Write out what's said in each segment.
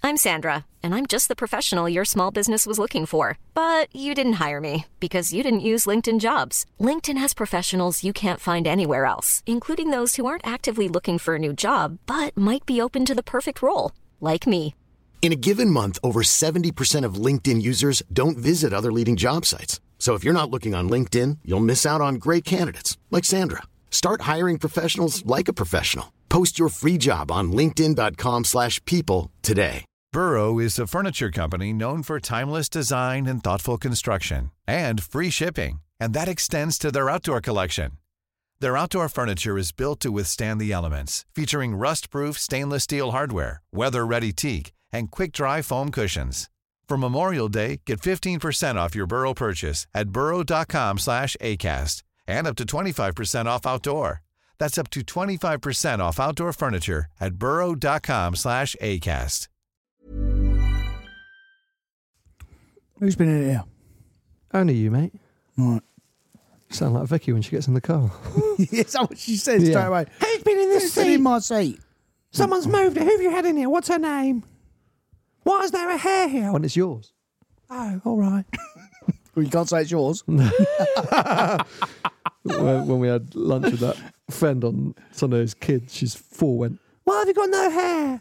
I'm Sandra, and I'm just the professional your small business was looking for. But you didn't hire me because you didn't use LinkedIn Jobs. LinkedIn has professionals you can't find anywhere else, including those who aren't actively looking for a new job, but might be open to the perfect role, like me. In a given month, over 70% of LinkedIn users don't visit other leading job sites. So if you're not looking on LinkedIn, you'll miss out on great candidates like Sandra. Start hiring professionals like a professional. Post your free job on linkedin.com/people today. Burrow is a furniture company known for timeless design and thoughtful construction and free shipping, and that extends to their outdoor collection. Their outdoor furniture is built to withstand the elements, featuring rust-proof stainless steel hardware, weather-ready teak, and quick-dry foam cushions. For Memorial Day, get 15% off your Burrow purchase at burrow.com/ACAST and up to 25% off outdoor. That's up to 25% off outdoor furniture at burrow.com/ACAST. Who's been in here? Only you, mate. Right. You sound like Vicky when she gets in the car. Yes, that's what she says Yeah. straight away. Who's been in this Who's been seat? in my seat? Someone's moved it. Who have you had in here? What's her name? Why is there a hair here? When it's yours. Oh, all right. Well, you can't say it's yours. when we had lunch with that friend on Sunday's kids, she's 4, went, Why have you got no hair?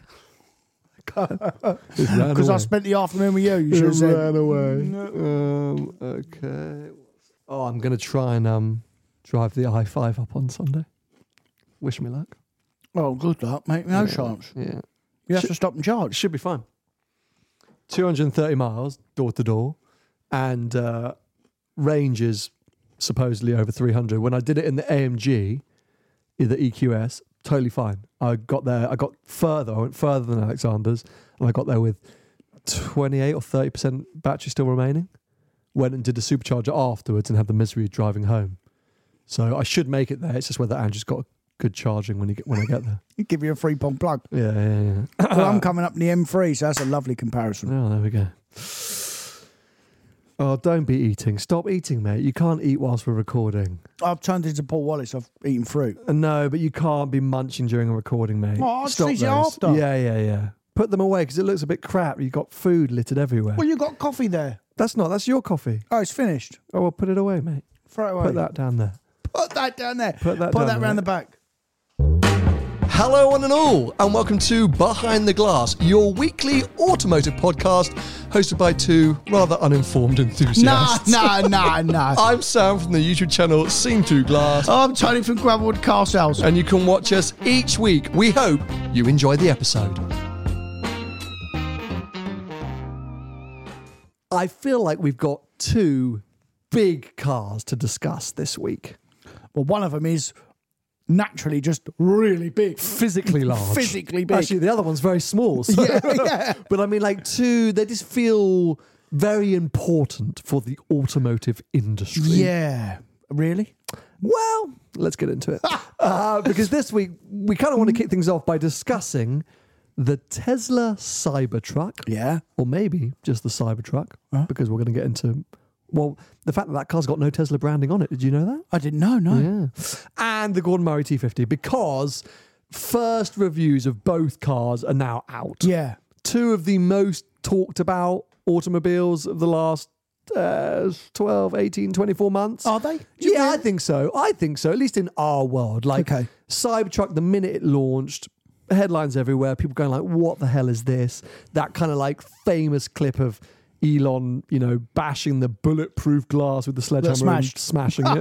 Because I spent the afternoon with you. You should have said. ran away. Okay. Oh, I'm going to try and drive the i5 up on Sunday. Wish me luck. Oh, good luck, mate. No chance. Yeah. You have to stop and charge. Should be fine. 230 miles, door to door, and range is supposedly over 300. When I did it in the AMG, the EQS, totally fine. I got there, I went further than Alexander's, and I got there with 28 or 30% battery still remaining. Went and did a supercharger afterwards and had the misery of driving home. So I should make it there. It's just whether Andrew's got good charging when I get there. Give you a 3-pong plug. Yeah. Well, I'm coming up in the M3, so that's a lovely comparison. Oh, there we go. Oh, don't be eating. Stop eating, mate. You can't eat whilst we're recording. I've turned into Paul Wallace. I've eaten fruit. No, but you can't be munching during a recording, mate. Oh, I'll Stop see you those. after. Yeah. Put them away because it looks a bit crap. You've got food littered everywhere. Well, you got coffee there. That's your coffee. Oh, it's finished. Oh, well, put it away, mate. Throw it away. Put that down there. Put that down there. Put that Put down that round there. the back. Hello one and all, and welcome to Behind the Glass, your weekly automotive podcast hosted by two rather uninformed enthusiasts. No. I'm Sam from the YouTube channel Seen Through Glass, I'm Tony from Gravelwood Car Sales. and you can watch us each week. We hope you enjoy the episode. I feel like we've got two big cars to discuss this week. Well, one of them is naturally just really big. Physically large. Physically big. Actually, the other one's very small. So. Yeah. But I mean, like, two, they just feel very important for the automotive industry. Yeah. Really? Well, let's get into it. Because this week, we kind of want to kick things off by discussing the Tesla Cybertruck. Yeah. Or maybe just the Cybertruck, because we're going to get into, well, the fact that car's got no Tesla branding on it. Did you know that? I didn't know, no. Yeah. And the Gordon Murray T50, because first reviews of both cars are now out. Yeah. Two of the most talked about automobiles of the last 12, 18, 24 months. Are they? Yeah, I think so. At least in our world. Like, Okay. Cybertruck, the minute it launched, headlines everywhere, people going like, what the hell is this? That kind of like famous clip of Elon, bashing the bulletproof glass with the sledgehammer and smashing it.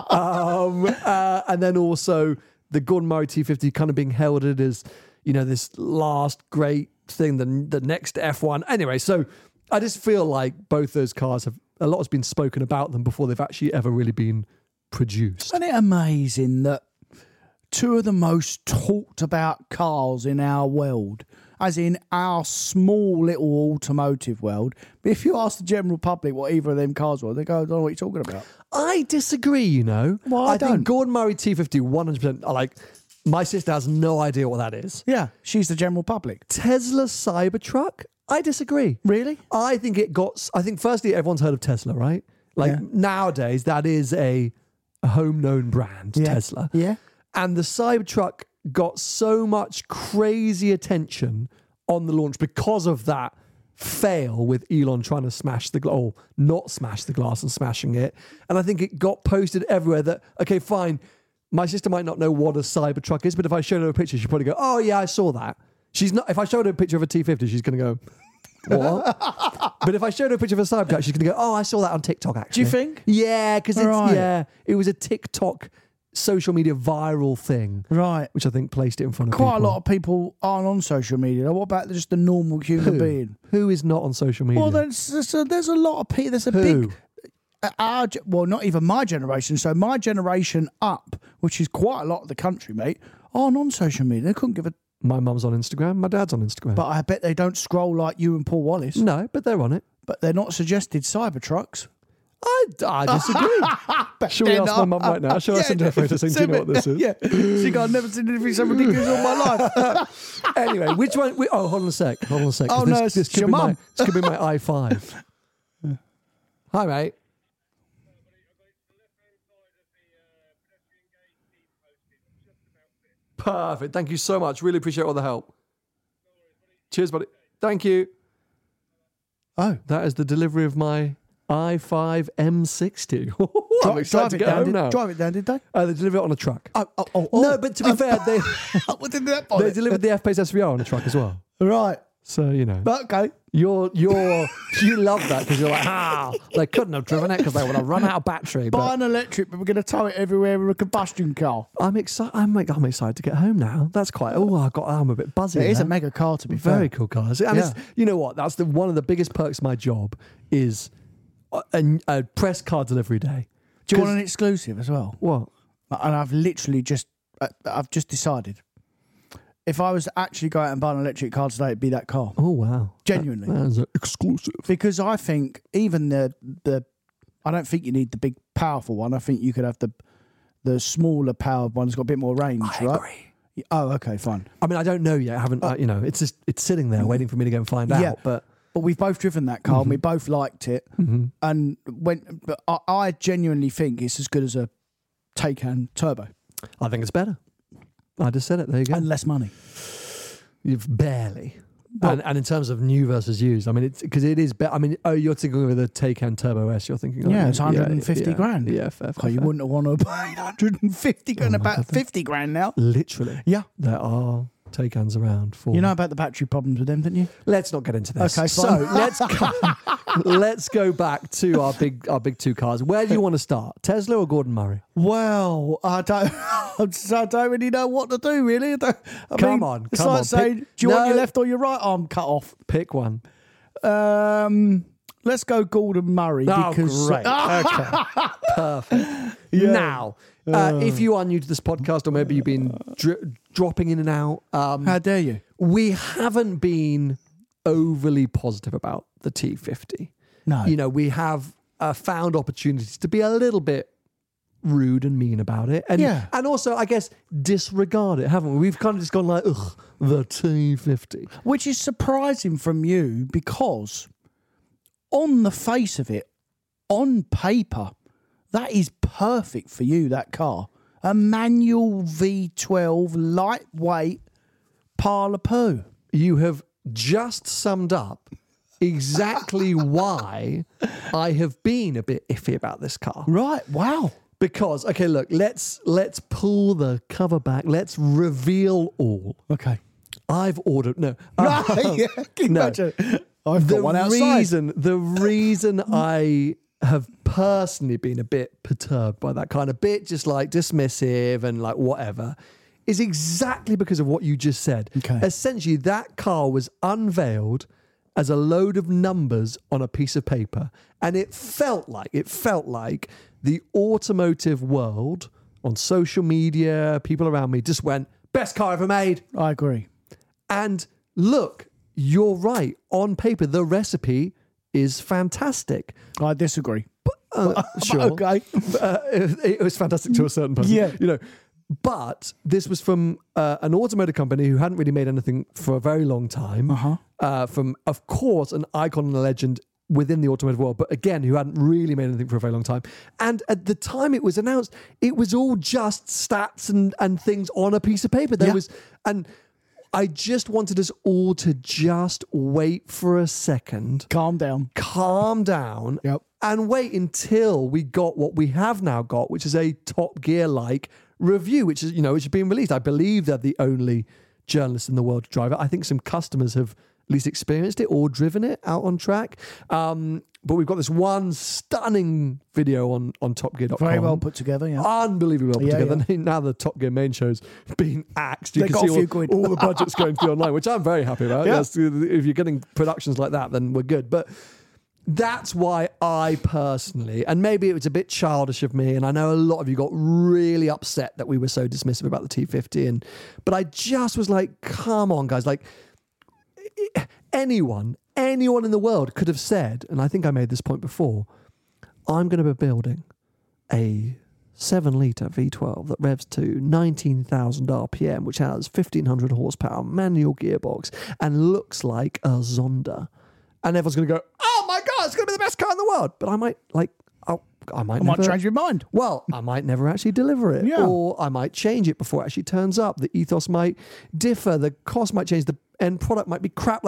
And then also the Gordon Murray T50 kind of being heralded as, this last great thing, the next F1. Anyway, so I just feel like both those cars a lot has been spoken about them before they've actually ever really been produced. Isn't it amazing that two of the most talked about cars in our world, as in our small little automotive world, but if you ask the general public what either of them cars were, they go, I don't know what you're talking about. I disagree, Well, I don't. think Gordon Murray T50 100%, like, my sister has no idea what that is. Yeah, she's the general public. Tesla Cybertruck? I disagree. Really? I think firstly, everyone's heard of Tesla, right? Like, nowadays, that is a home-known brand, Tesla. Yeah. And the Cybertruck got so much crazy attention on the launch because of that fail with Elon trying to smash the glass, or not smash the glass and smashing it. And I think it got posted everywhere that, okay, fine, my sister might not know what a Cybertruck is, but if I showed her a picture, she'd probably go, oh yeah, I saw that. She's not. If I showed her a picture of a T50, she's going to go, what? But if I showed her a picture of a Cybertruck, she's going to go, oh, I saw that on TikTok, actually. Do you think? Yeah, because it was a TikTok social media viral thing. Right. Which I think placed it in front of Quite people. a lot of people aren't on social media. What about just the normal human being? Who is not on social media? Well, there's a lot of people. There's a big... well, not even my generation. So my generation up, which is quite a lot of the country, mate, aren't on social media. They couldn't give a... My mum's on Instagram. My dad's on Instagram. But I bet they don't scroll like you and Paul Wallace. No, but they're on it. But they're not suggested Cybertrucks. I disagree. Shall we ask my mum right now? Shall I send her a photo saying, do you know what this is? Yeah. She goes, I've never seen anything so ridiculous all my life. Anyway, which one? Hold on a sec. Oh, no, it's your mum. This could be my i5. Hi, mate. Perfect. Thank you so much. Really appreciate all the help. Cheers, buddy. Thank you. Oh, that is the delivery of my i5 M60. I'm excited to get home now. Drive it down, did they? They delivered it on a truck. Oh. No, but to be fair, they What did that they delivered the F-Pace SVR on a truck as well. Right. So, you know. But okay. You love that because you're like, they couldn't have driven it because they would have run out of battery. Buy an electric, but we're going to tow it everywhere with a combustion car. I'm excited. I'm excited to get home now. That's quite. I'm a bit buzzy. It is now. a mega car, to be Very fair. cool cars. And it's, you know what? That's one of the biggest perks of my job is a press car delivery day. Do you want an exclusive as well? What? And I've literally I've just decided. If I was to actually go out and buy an electric car today, it'd be that car. Oh, wow. Genuinely. That is an exclusive. Because I think even the I don't think you need the big powerful one. I think you could have the smaller powered one that's got a bit more range, I right? agree. Oh, okay, fine. I mean, I don't know yet. I haven't, it's sitting there waiting for me to go and find out. But we've both driven that car and we both liked it. Mm-hmm. And but I genuinely think it's as good as a Taycan Turbo. I think it's better. I just said it. There you go. And less money. You've barely. And in terms of new versus used, I mean, it's because it is better. I mean, you're thinking of the Taycan Turbo S. You're thinking, it's 150 grand. Yeah, fair. You wouldn't have wanted to pay 150 grand, about 50 grand now. Literally. Yeah. There are Taycans around for. You know about the battery problems with them, didn't you? Let's not get into this. Okay, fine. So let's go back to our big two cars. Where do you want to start? Tesla or Gordon Murray? Well, I don't really know what to do. Really, Come on. It's like saying, do you want your left or your right arm cut off? Pick one. Let's go Gordon Murray. Oh, because great. Okay. Perfect. Yeah. Now, if you are new to this podcast, or maybe you've been dropping in and out, how dare you? We haven't been overly positive about the T50. No. You know, we have found opportunities to be a little bit rude and mean about it. And also, I guess, disregard it, haven't we? We've kind of just gone like, ugh, the T50. Which is surprising from you because on the face of it, on paper, that is perfect for you, that car. A manual V12, lightweight, pile of poo. You have just summed up exactly why I have been a bit iffy about this car. Right, wow. Because, okay, look, let's pull the cover back. Let's reveal all. Okay. I've ordered... No. Can you imagine? I've got one outside. The reason I have personally been a bit perturbed by that kind of bit, just like dismissive and like whatever, is exactly because of what you just said. Okay. Essentially, that car was unveiled as a load of numbers on a piece of paper, and it felt like the automotive world on social media, people around me just went, best car ever made. I agree. And look, you're right. On paper, the recipe is fantastic. I disagree. Sure. Okay. It was fantastic to a certain person. Yeah. You know, but this was from an automotive company who hadn't really made anything for a very long time. From, of course, an icon and a legend within the automotive world, but again, who hadn't really made anything for a very long time. And at the time it was announced, it was all just stats and things on a piece of paper. There was, and I just wanted us all to just wait for a second, Calm down. Yep. And wait until we got what we have now got, which is a Top Gear-like review, which is being released. I believe they're the only journalists in the world to drive it. I think some customers have at least experienced it or driven it out on track. But we've got this one stunning video on TopGear.com. Very well put together, yeah. Unbelievably well put together. Yeah. Now the Top Gear main show's being axed. You can see all the budgets going through online, which I'm very happy about. Yeah. Yes, if you're getting productions like that, then we're good. But that's why I personally, and maybe it was a bit childish of me, and I know a lot of you got really upset that we were so dismissive about the T50, but I just was like, come on, guys. Like, anyone in the world could have said, and I think I made this point before, I'm going to be building a 7-litre V12 that revs to 19,000 RPM, which has 1,500 horsepower, manual gearbox, and looks like a Zonda. And everyone's going to go, oh my God, it's going to be the best car in the world. But I might change your mind. Well, I might never actually deliver it. Yeah. Or I might change it before it actually turns up. The ethos might differ. The cost might change. The end product might be crap.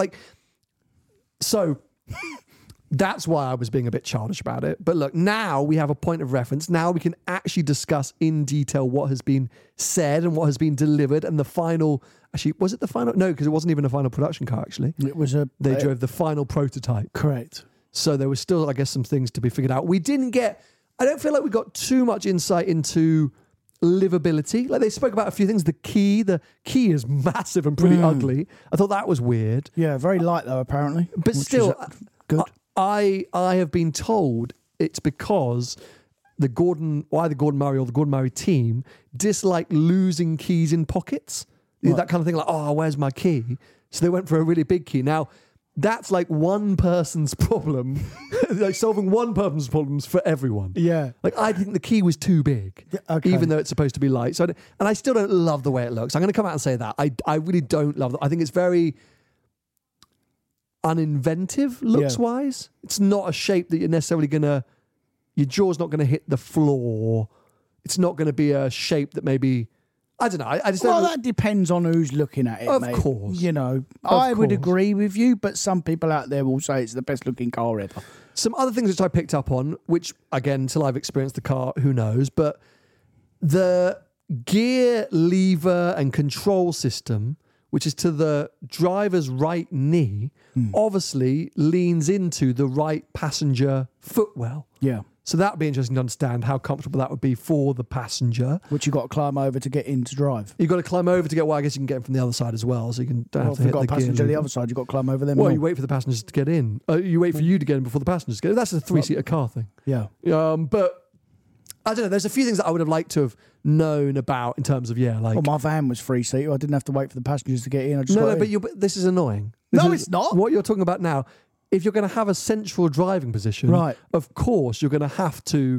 So that's why I was being a bit childish about it. But look, now we have a point of reference. Now we can actually discuss in detail what has been said and what has been delivered. And the final, actually, was it the final? No, because it wasn't even a final production car, actually. It was They drove the final prototype. Correct. So there was still, I guess, some things to be figured out. I don't feel like we got too much insight into livability. Like, they spoke about a few things. The key is massive and pretty ugly. I thought that was weird. Yeah, very light though, apparently. But still, good. I have been told it's because the Gordon Murray or the Gordon Murray team dislike losing keys in pockets. Right. That kind of thing, like, oh, where's my key? So they went for a really big key. Now, that's like one person's problem, like solving one person's problems for everyone. Yeah. Like, I think the key was too big, even though it's supposed to be light. So, and I still don't love the way it looks. I'm going to come out and say that. I really don't love it. I think it's very uninventive looks-wise. It's not a shape that you're necessarily your jaw's not going to hit the floor. It's not going to be a shape that maybe... I don't know. I just don't. Well, that depends on who's looking at it, of mate. Of course. I would agree with you, but some people out there will say it's the best looking car ever. Some other things which I picked up on, which, again, until I've experienced the car, who knows, but the gear lever and control system, which is to the driver's right knee, obviously leans into the right passenger footwell. Yeah. So that would be interesting to understand how comfortable that would be for the passenger. Which you've got to climb over to get in to drive. You've got to climb over to get, well, I guess you can get in from the other side as well, so you can don't have to hit the gear. If you've got a passenger on the other side, you've got to climb over them. Well, you wait for the passengers to get in. You wait for you to get in before the passengers get in. That's a 3-seater car thing. Yeah. But I don't know, there's a few things that I would have liked to have known about in terms of, like... Well, my van was 3-seater. I didn't have to wait for the passengers to get in. But this is annoying. It's not. What you're talking about now, if you're going to have a central driving position, right, of course you're going to have to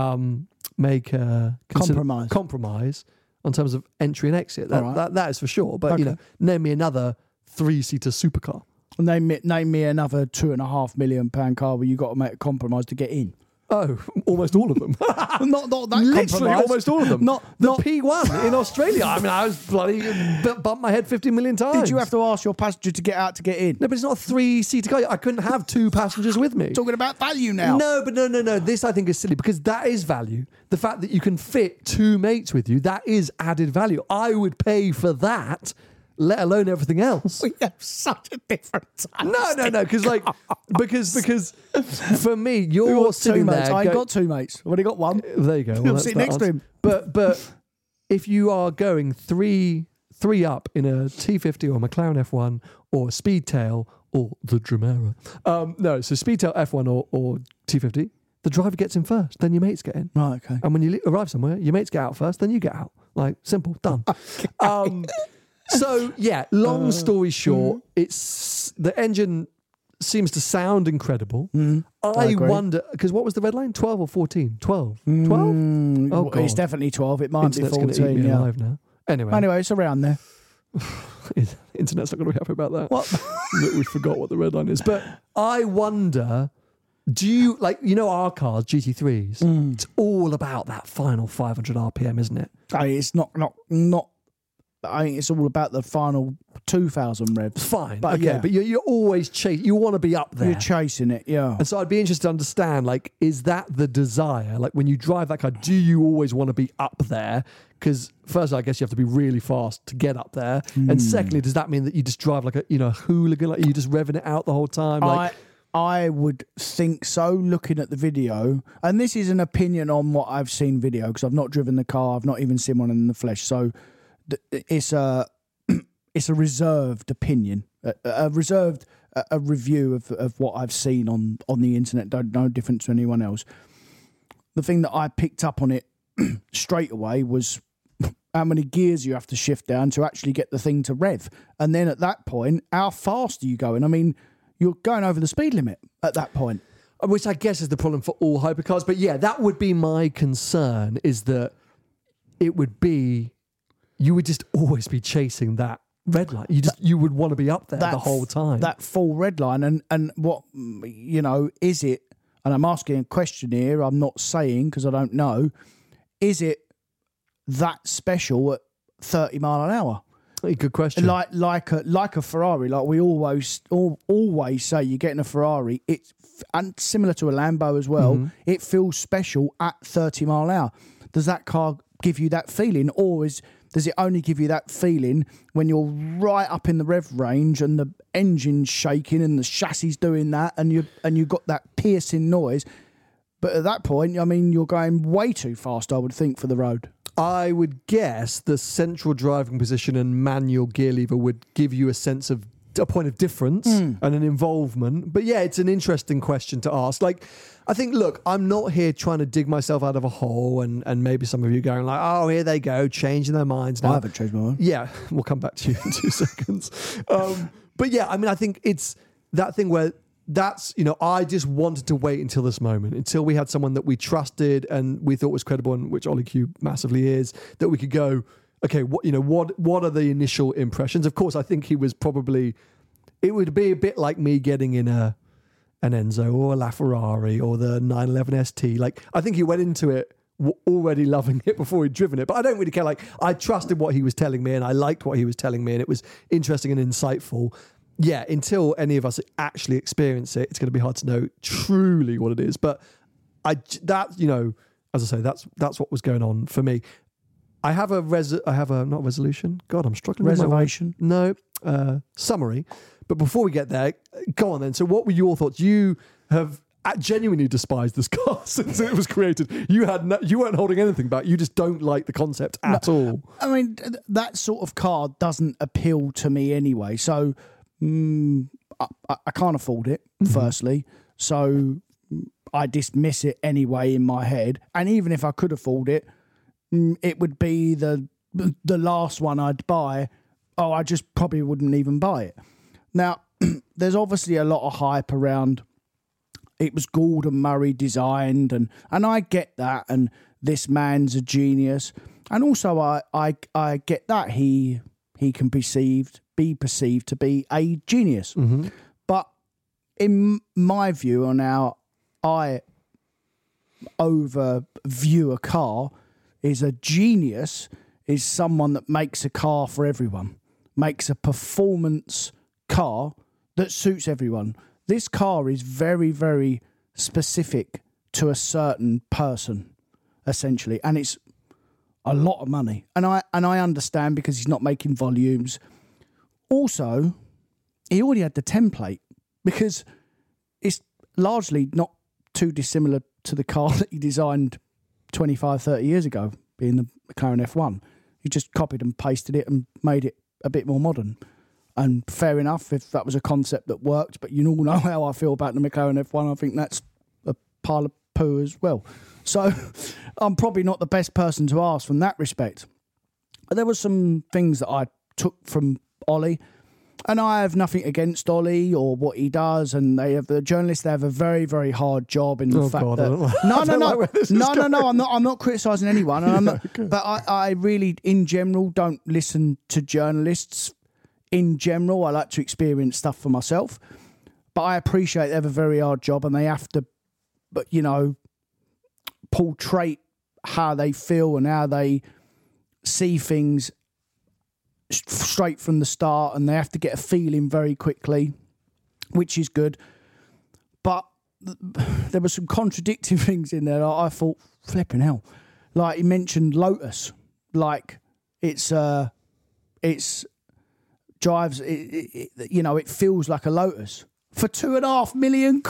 make a compromise on terms of entry and exit. That is for sure. But name me another 3-seater supercar. Name me another £2.5 million car where you got to make a compromise to get in. Oh, almost all of them. not that literally compromise. Almost all of them. Not P1 in Australia. I mean, I was bloody bumped my head 50 million times. Did you have to ask your passenger to get out to get in? No, but it's not a 3-seater car. I couldn't have 2 passengers with me. Talking about value now. No, but no. This I think is silly because that is value. The fact that you can fit 2 mates with you, that is added value. I would pay for that, let alone everything else. We have such a different time. No, because for me, you're sitting there. I ain't got 2 mates. I've only got 1. There you go. Well, sit next to him. But if you are going three up in a T50 or McLaren F1 or Speedtail or the Dramera, so Speedtail F1 or T50, the driver gets in first, then your mates get in. Right, okay. And when you arrive somewhere, your mates get out first, then you get out. Like, simple, done. Okay. So, long story short, it's the engine seems to sound incredible. I wonder, because what was the red line? 12 or 14? 12? 12? Oh, God. It's definitely 12. It might be 14. Yeah. Alive now. Anyway, it's around there. Internet's not going to be happy about that. What? We forgot what the red line is. But I wonder, do you, our cars, GT3s, it's all about that final 500 RPM, isn't it? It's not I think it's all about the final 2,000 revs. Fine, But okay, yeah. but you're always chasing. You want to be up there. You're chasing it, yeah. And so I'd be interested to understand, like, is that the desire? Like, when you drive that car, do you always want to be up there? Because first, I guess you have to be really fast to get up there. And secondly, does that mean that you just drive like a hooligan, like you just revving it out the whole time? Like, I would think so, looking at the video. And this is an opinion on what I've seen video, because I've not driven the car. I've not even seen one in the flesh. So it's a reserved opinion, a review of what I've seen on the internet. No different to anyone else. The thing that I picked up on it straight away was how many gears you have to shift down to actually get the thing to rev. And then at that point, how fast are you going? I mean, you're going over the speed limit at that point. which I guess is the problem for all hypercars. But yeah, that would be my concern, is that it would be, you would just always be chasing that red line. You would want to be up there the whole time. That full red line. And what, is it, and I'm asking a question here, I'm not saying because I don't know, is it that special at 30 mile an hour? Good question. Like a Ferrari, like we always say, you're getting a Ferrari. It's and similar to a Lambo as well. Mm-hmm. It feels special at 30 mile an hour. Does that car give you that feeling, or does it only give you that feeling when you're right up in the rev range and the engine's shaking and the chassis doing that, and you've got that piercing noise? But at that point, I mean, you're going way too fast, I would think, for the road. I would guess the central driving position and manual gear lever would give you a point of difference and an involvement. But yeah, it's an interesting question to ask. Like, I think, look, I'm not here trying to dig myself out of a hole, and maybe some of you going like, oh, here they go, changing their minds now. I haven't changed my mind. Yeah, we'll come back to you in 2 seconds. But yeah, I mean, I think it's that thing where I just wanted to wait until this moment, until we had someone that we trusted and we thought was credible, and which Ollie Q massively is, that we could go, okay, what are the initial impressions? Of course, I think he was probably, it would be a bit like me getting in an Enzo or a LaFerrari or the 911 ST. Like, I think he went into it already loving it before he'd driven it, but I don't really care. Like, I trusted what he was telling me and I liked what he was telling me, and it was interesting and insightful. Yeah, until any of us actually experience it, it's going to be hard to know truly what it is. But as I say, that's what was going on for me. I have a not resolution. God, I'm struggling. Reservation. Summary. But before we get there, go on then. So, what were your thoughts? You have genuinely despised this car since it was created. You weren't holding anything back. You just don't like the concept at all. I mean, that sort of car doesn't appeal to me anyway. So. I can't afford it, firstly, so I dismiss it anyway in my head. And even if I could afford it, it would be the last one I'd buy. Oh, I just probably wouldn't even buy it. Now, there's obviously a lot of hype around. It was Gordon Murray designed, and I get that, and this man's a genius. And also I get that he can be perceived to be a genius. Mm-hmm. But in my view, on how I overview a car, is a genius is someone that makes a car for everyone, makes a performance car that suits everyone. This car is very, very specific to a certain person, essentially, and it's a lot of money. And I understand, because he's not making volumes. Also, he already had the template, because it's largely not too dissimilar to the car that he designed 25, 30 years ago, being the McLaren F1. He just copied and pasted it and made it a bit more modern. And fair enough if that was a concept that worked, but you all know how I feel about the McLaren F1. I think that's a pile of poo as well. So I'm probably not the best person to ask from that respect. But there were some things that I took from Ollie, and I have nothing against Ollie or what he does, and the journalists, they have a very, very hard job in the fact that I'm not criticising anyone, and I'm not, but I really in general don't listen to journalists. In general, I like to experience stuff for myself, but I appreciate they have a very hard job, and they have to, portray how they feel and how they see things straight from the start, and they have to get a feeling very quickly, which is good. But there were some contradicting things in there that I thought, flipping hell. Like he mentioned Lotus, like it drives, it feels like a Lotus for £2.5 million.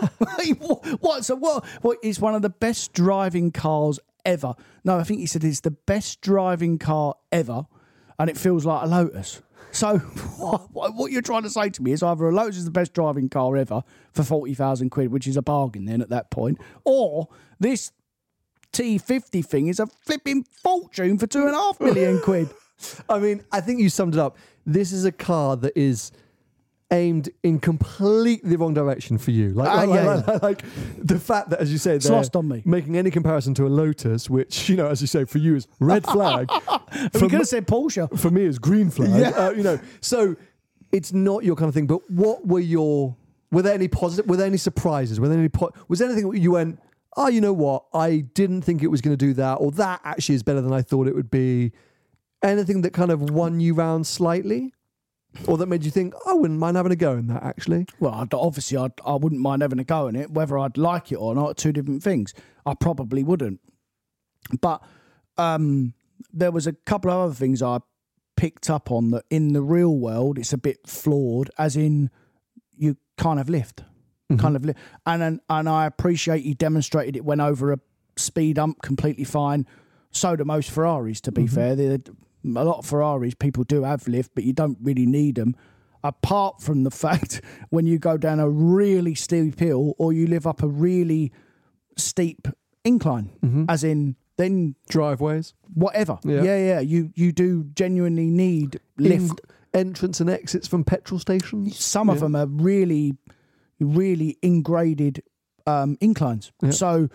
What is one of the best driving cars ever? No, I think he said it's the best driving car ever, and it feels like a Lotus. So what you're trying to say to me is either a Lotus is the best driving car ever for £40,000, which is a bargain then at that point, or this T50 thing is a flipping fortune for £2.5 million. I mean, I think you summed it up. This is a car that is aimed in completely the wrong direction for you. Like the fact that, as you say, it's they're lost on me. Making any comparison to a Lotus, which, as you say, for you is red flag. We could have said Porsche. For me is green flag. Yeah. So it's not your kind of thing. But what were there any positive? Were there any surprises? Was there anything you went, oh, you know what? I didn't think it was going to do that, or that actually is better than I thought it would be. Anything that kind of won you round slightly? Or that made you think, I wouldn't mind having a go in that, actually? Well, obviously, I wouldn't mind having a go in it. Whether I'd like it or not are two different things. I probably wouldn't. But there was a couple of other things I picked up on that in the real world, it's a bit flawed, as in you can't have lift. Mm-hmm. And I appreciate you demonstrated it went over a speed hump completely fine. So do most Ferraris, to be fair. A lot of Ferraris, people do have lift, but you don't really need them. Apart from the fact when you go down a really steep hill or you live up a really steep incline, as in then driveways, whatever. Yeah. You do genuinely need lift. Entrance and exits from petrol stations. Some of them are really, really ingraded inclines. Yeah. So,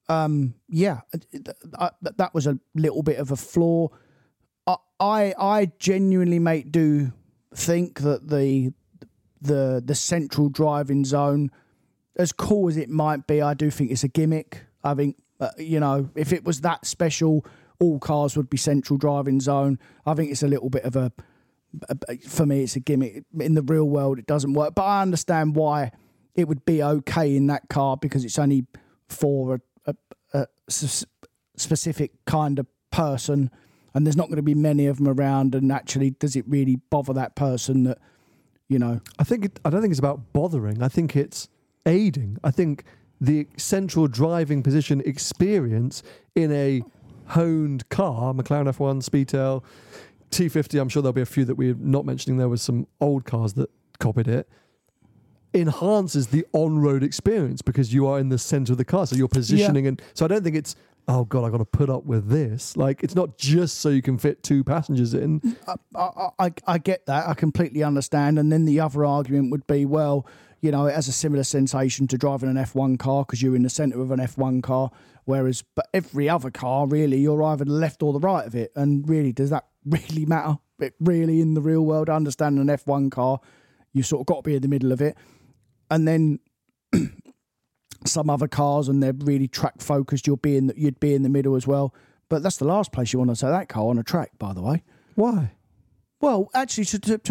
that was a little bit of a flaw. I genuinely, mate, do think that the central driving zone, as cool as it might be, I do think it's a gimmick. I think, if it was that special, all cars would be central driving zone. I think it's a little bit of for me, it's a gimmick. In the real world, it doesn't work. But I understand why it would be okay in that car, because it's only for a specific kind of person. And there's not going to be many of them around. And actually, does it really bother that person that, I don't think it's about bothering. I think it's aiding. I think the central driving position experience in a honed car, McLaren F1, Speedtail, T50, I'm sure there'll be a few that we're not mentioning. There was some old cars that copied it. Enhances the on-road experience because you are in the centre of the car. So you're positioning. And so I don't think it's, oh God, I've got to put up with this. Like, it's not just so you can fit two passengers in. I get that. I completely understand. And then the other argument would be, well, it has a similar sensation to driving an F1 car because you're in the centre of an F1 car. But every other car, really, you're either the left or the right of it. And really, does that really matter? It really, in the real world, I understand an F1 car, you sort of got to be in the middle of it. And then some other cars, and they're really track focused, you'd be in the middle as well. But that's the last place you want to take that car, on a track, by the way. Why? Well, actually,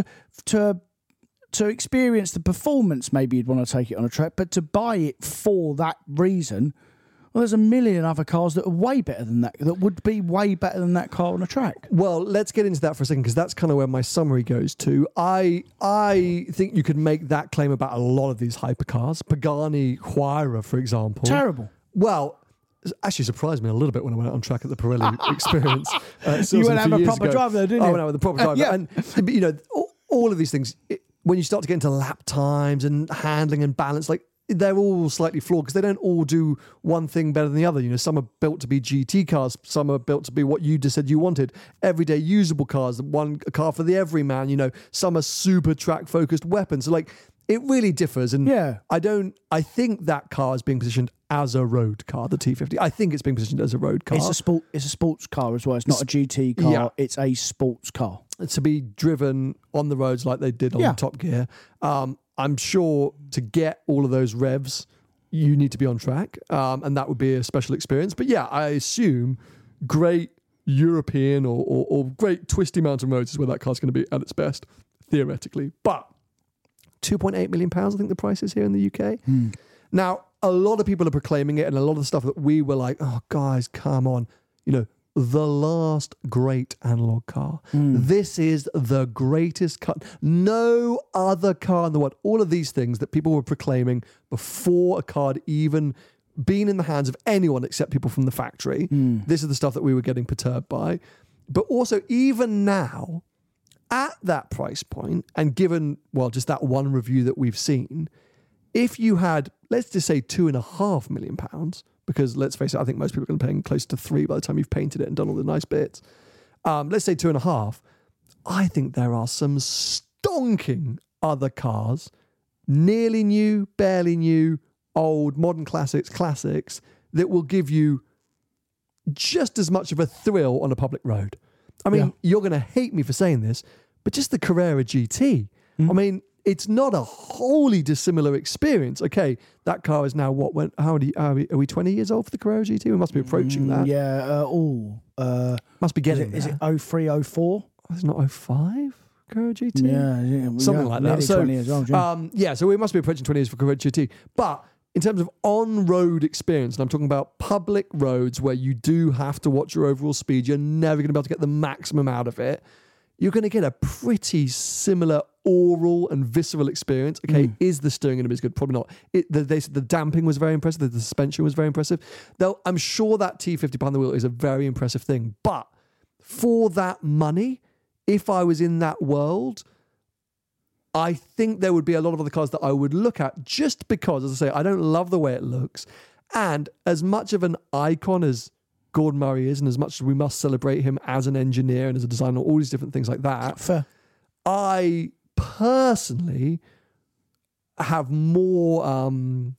to experience the performance, maybe you'd want to take it on a track, but to buy it for that reason, well, there's a million other cars that are way better than that would be way better than that car on a track. Well, let's get into that for a second, because that's kind of where my summary goes to. I think you could make that claim about a lot of these hypercars. Pagani Huayra, for example. Terrible. Well, it actually surprised me a little bit when I went out on track at the Pirelli experience. You went out with a proper driver there, didn't you? I went out with a proper driver. Yeah. And, all of these things, when you start to get into lap times and handling and balance, like, they're all slightly flawed because they don't all do one thing better than the other. Some are built to be GT cars, some are built to be what you just said you wanted, everyday usable cars, a car for the everyman. Some are super track focused weapons. So it really differs. And yeah. I think that car is being positioned as a road car, the T50. I think it's being positioned as a road car. It's a sports car as well. It's not a GT car. Yeah. It's a sports car. To be driven on the roads like they did on Top Gear. I'm sure to get all of those revs, you need to be on track, and that would be a special experience. But yeah, I assume great European or great twisty mountain roads is where that car's going to be at its best, theoretically. But £2.8 million, I think the price is here in the UK. Now, a lot of people are proclaiming it, and a lot of the stuff that we were like, oh, guys, come on. You know, the last great analog car. This is the greatest car. No other car in the world. All of these things that people were proclaiming before a car had even been in the hands of anyone except people from the factory. This is the stuff that we were getting perturbed by. But also, even now, at that price point, and given, well, just that one review that we've seen, if you had, let's just say £2.5 million, because let's face it, I think most people are going to be paying close to 3 by the time you've painted it and done all the nice bits. Let's say 2.5. I think there are some stonking other cars, nearly new, barely new, old, modern classics, that will give you just as much of a thrill on a public road. I mean, you're going to hate me for saying this, but just the Carrera GT. I mean, it's not a wholly dissimilar experience. Okay, that car is now what? Are we 20 years old for the Carrera GT? We must be approaching that. Must be getting there. Is it 03, 04? It's not 05? Carrera GT? Yeah. Something like that. So, 20 years old, so we must be approaching 20 years for Carrera GT. But in terms of on-road experience, and I'm talking about public roads where you do have to watch your overall speed, you're never going to be able to get the maximum out of it. You're going to get a pretty similar oral and visceral experience. Okay, is the steering going to be as good? Probably not. They said the damping was very impressive. The suspension was very impressive. Though I'm sure that T50 behind the wheel is a very impressive thing. But for that money, if I was in that world, I think there would be a lot of other cars that I would look at just because, as I say, I don't love the way it looks. And as much of an icon as Gordon Murray is, and as much as we must celebrate him as an engineer and as a designer, all these different things like that, fair. I personally have more,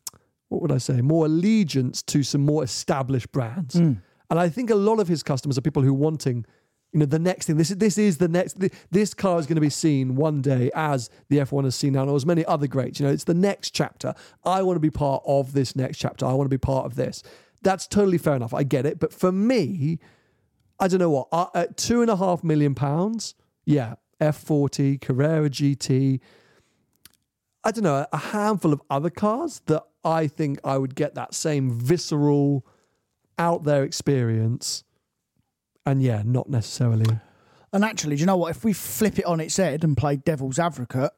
more allegiance to some more established brands. And I think a lot of his customers are people who are wanting, you know, the next thing. This is the next. This car is going to be seen one day as the F1 has seen now, and as many other greats. You know, it's the next chapter. I want to be part of this next chapter. I want to be part of this. That's totally fair enough. I get it. But for me, I don't know what. At £2.5 million, F40, Carrera GT, I don't know, a handful of other cars that I think I would get that same visceral, out there experience. And not necessarily. And actually, do you know what? If we flip it on its head and play devil's advocate,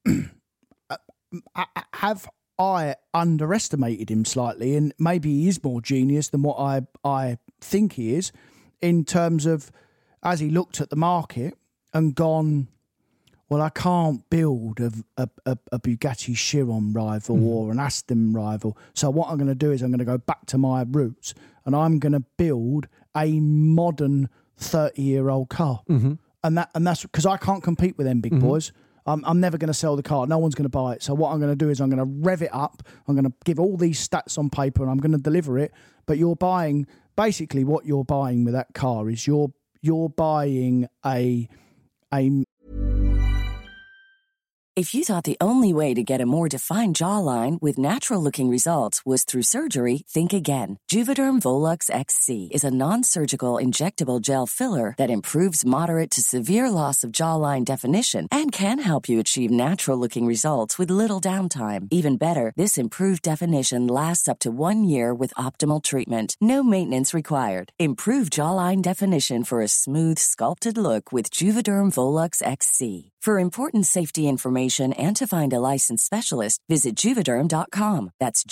have I underestimated him slightly? And maybe he is more genius than what I think he is, in terms of, as he looked at the market and gone, well, I can't build a Bugatti Chiron rival or an Aston rival. So what I'm going to do is I'm going to go back to my roots and I'm going to build a modern 30-year-old car. And that's because I can't compete with them big boys. I'm never going to sell the car. No one's going to buy it. So what I'm going to do is I'm going to rev it up. I'm going to give all these stats on paper and I'm going to deliver it. But you're buying, basically what you're buying with that car is you're buying a If you thought the only way to get a more defined jawline with natural-looking results was through surgery, think again. Juvederm Volux XC is a non-surgical injectable gel filler that improves moderate to severe loss of jawline definition and can help you achieve natural-looking results with little downtime. Even better, this improved definition lasts up to 1 year with optimal treatment. No maintenance required. Improve jawline definition for a smooth, sculpted look with Juvederm Volux XC. For important safety information and to find a licensed specialist, visit Juvederm.com. That's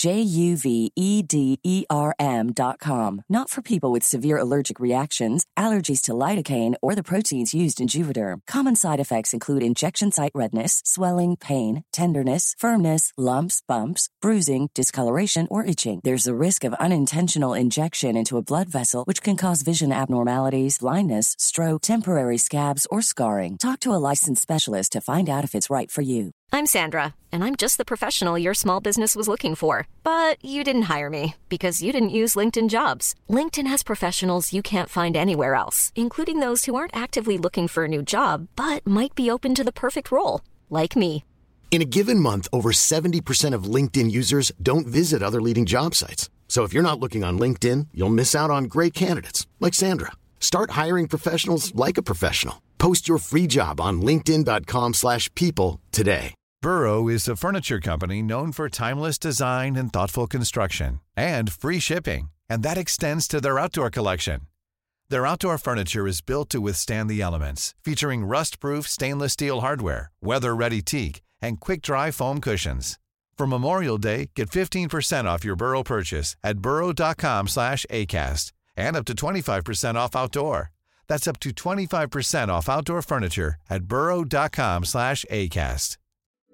Juvederm.com. Not for people with severe allergic reactions, allergies to lidocaine, or the proteins used in Juvederm. Common side effects include injection site redness, swelling, pain, tenderness, firmness, lumps, bumps, bruising, discoloration, or itching. There's a risk of unintentional injection into a blood vessel, which can cause vision abnormalities, blindness, stroke, temporary scabs, or scarring. Talk to a licensed specialist to find out if it's right for you. I'm Sandra, and I'm just the professional your small business was looking for. But you didn't hire me because you didn't use LinkedIn Jobs. LinkedIn has professionals you can't find anywhere else, including those who aren't actively looking for a new job, but might be open to the perfect role, like me. In a given month, over 70% of LinkedIn users don't visit other leading job sites. So if you're not looking on LinkedIn, you'll miss out on great candidates like Sandra. Start hiring professionals like a professional. Post your free job on linkedin.com/people today. Burrow is a furniture company known for timeless design and thoughtful construction and free shipping, and that extends to their outdoor collection. Their outdoor furniture is built to withstand the elements, featuring rust-proof stainless steel hardware, weather-ready teak, and quick-dry foam cushions. For Memorial Day, get 15% off your Burrow purchase at burrow.com/ACAST and up to 25% off outdoor. That's up to 25% off outdoor furniture at burrow.com/ACAST.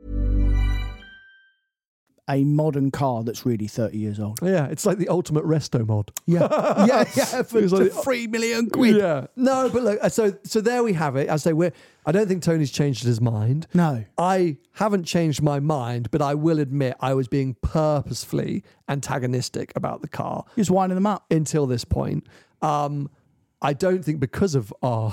A modern car that's really 30 years old. Yeah, it's like the ultimate resto mod. Yeah, for It's like- 3 million quid. Yeah. No, but look, so there we have it. I say I don't think Tony's changed his mind. No. I haven't changed my mind, but I will admit I was being purposefully antagonistic about the car Just winding them up. until this point. I don't think because of our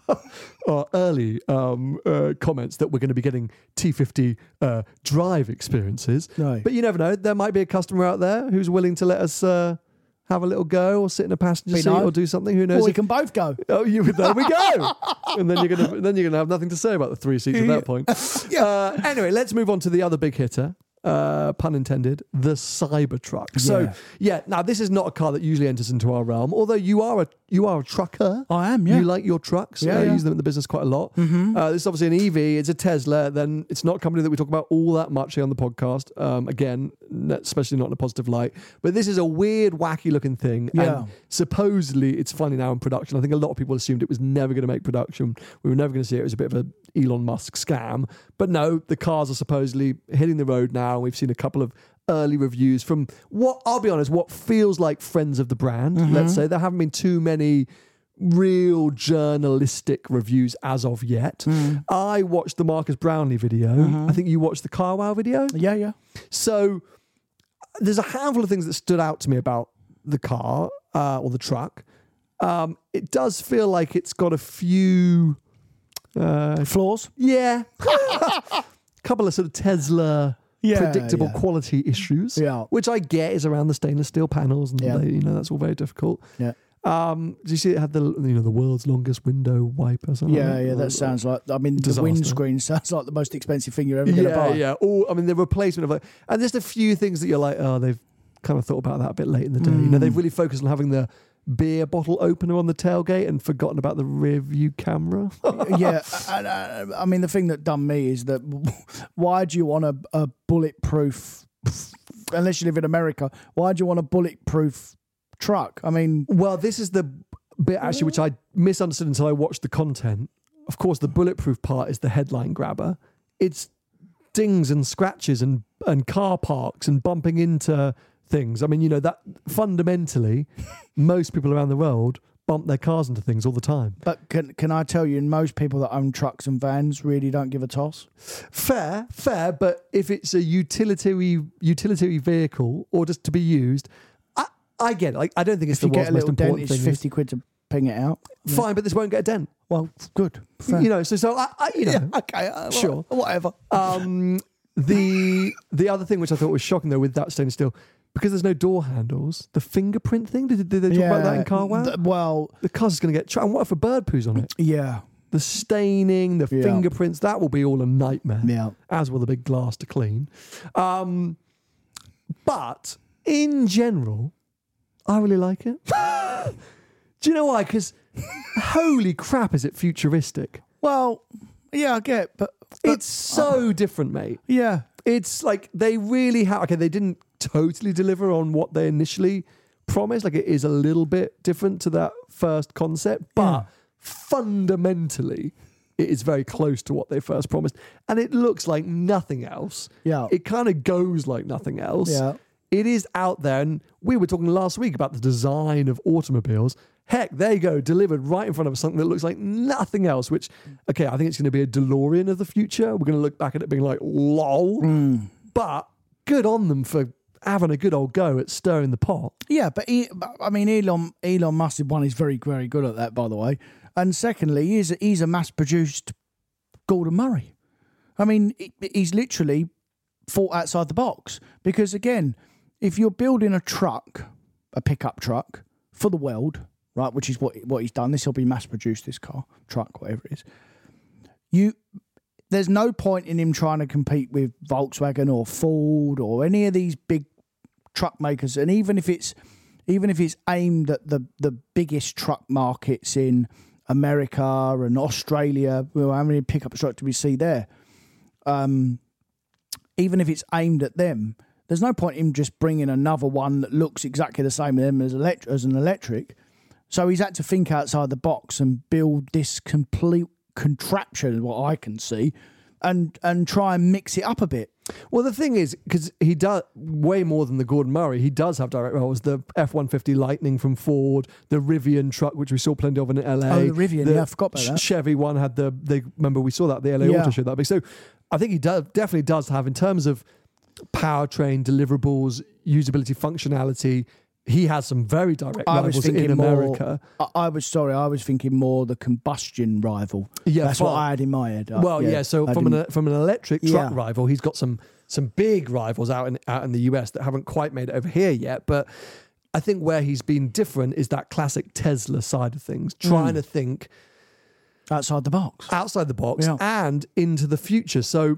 our early comments that we're going to be getting T50 drive experiences. No. But you never know. There might be a customer out there who's willing to let us have a little go or sit in a passenger seat or do something. Who knows? Or we can both go. Oh, there we go. And then you're gonna have nothing to say about the 3 seats at that point. Anyway, let's move on to the other big hitter. Pun intended, the Cybertruck. So, now this is not a car that usually enters into our realm. Although you are a trucker. I am, yeah. You like your trucks. Yeah, I yeah. use them in the business quite a lot. Mm-hmm. This is obviously an EV. It's a Tesla. Then it's not a company that we talk about all that much here on the podcast. Again, especially not in a positive light. But this is a weird, wacky looking thing. Yeah. And supposedly it's finally now in production. I think a lot of people assumed it was never going to make production. We were never going to see it. It was a bit of an Elon Musk scam. But no, the cars are supposedly hitting the road now. We've seen a couple of early reviews from I'll be honest, what feels like friends of the brand. Mm-hmm. Let's say there haven't been too many real journalistic reviews as of yet. I watched the Marcus Brownlee video. I think you watched the CarWow video. Yeah. So there's a handful of things that stood out to me about the car or the truck. It does feel like it's got a few Flaws? yeah, couple of sort of Tesla predictable yeah. quality issues, which I get is around the stainless steel panels, and that's all very difficult. Yeah. Did you see it had the world's longest window wiper? Or something? Yeah, that sounds like, the Disaster. windscreen sounds like the most expensive thing you're ever going to buy. Yeah. The replacement of and just a few things that you're like, oh, they've kind of thought about that a bit late in the day. They've really focused on having the beer bottle opener on the tailgate and forgotten about the rear view camera. Yeah, the thing that done me is that why do you want a bulletproof, unless you live in America, why do you want a bulletproof truck? Well, this is the bit actually which I misunderstood until I watched the content. Of course, the bulletproof part is the headline grabber. It's dings and scratches and car parks and bumping into things. That fundamentally, most people around the world bump their cars into things all the time. But can I tell you, most people that own trucks and vans really don't give a toss. Fair. But if it's a utility vehicle or just to be used, I get it. Like, I don't think it's If you the get a world's most little dent, important it's thing. 50 quid to ping it out. Fine, but this won't get a dent. Well, good. Fair. So I Okay. Sure. Whatever. The other thing which I thought was shocking though with that stainless steel, because there's no door handles, the fingerprint thing. Did they talk about that in CarWow? The car's going to get and what if a bird poos on it? Yeah. The staining, the fingerprints, that will be all a nightmare. Yeah. As will the big glass to clean. But in general, I really like it. Do you know why? Because holy crap, is it futuristic? Well, yeah, I get it, but It's so different, mate. yeah. It's like they really have... Okay, they didn't totally deliver on what they initially promised. Like, it is a little bit different to that first concept, but fundamentally, it is very close to what they first promised. And it looks like nothing else. Yeah. It kind of goes like nothing else. Yeah. It is out there. And we were talking last week about the design of automobiles. Heck, there you go, delivered right in front of us, something that looks like nothing else, which, okay, I think it's going to be a DeLorean of the future. We're going to look back at it being like, lol. But good on them for having a good old go at stirring the pot. Yeah, but Elon Musk one is very, very good at that, by the way. And secondly, he's a mass-produced Gordon Murray. He's literally thought outside the box. Because again, if you're building a truck, a pickup truck for the world, right? Which is what he's done. This will be mass produced. This truck, whatever it is. There's no point in him trying to compete with Volkswagen or Ford or any of these big truck makers. And even if it's aimed at the biggest truck markets in America and Australia, well, how many pickup trucks do we see there? Even if it's aimed at them, there's no point in just bringing another one that looks exactly the same as them as an electric. So he's had to think outside the box and build this complete contraption, what I can see, and try and mix it up a bit. Well, the thing is, because he does way more than the Gordon Murray, he does have direct rivals. The F-150 Lightning from Ford, the Rivian truck, which we saw plenty of in LA. Oh, the Rivian, I forgot about that. Chevy one had remember we saw that at the LA Auto Show that big. So I think he definitely does have, in terms of powertrain, deliverables, usability, functionality, he has some very direct rivals in America. I was thinking more the combustion rival. Yeah, that's what I had in my head. So from an electric truck rival, he's got some big rivals out in the US that haven't quite made it over here yet. But I think where he's been different is that classic Tesla side of things, trying to think outside the box, and into the future. So,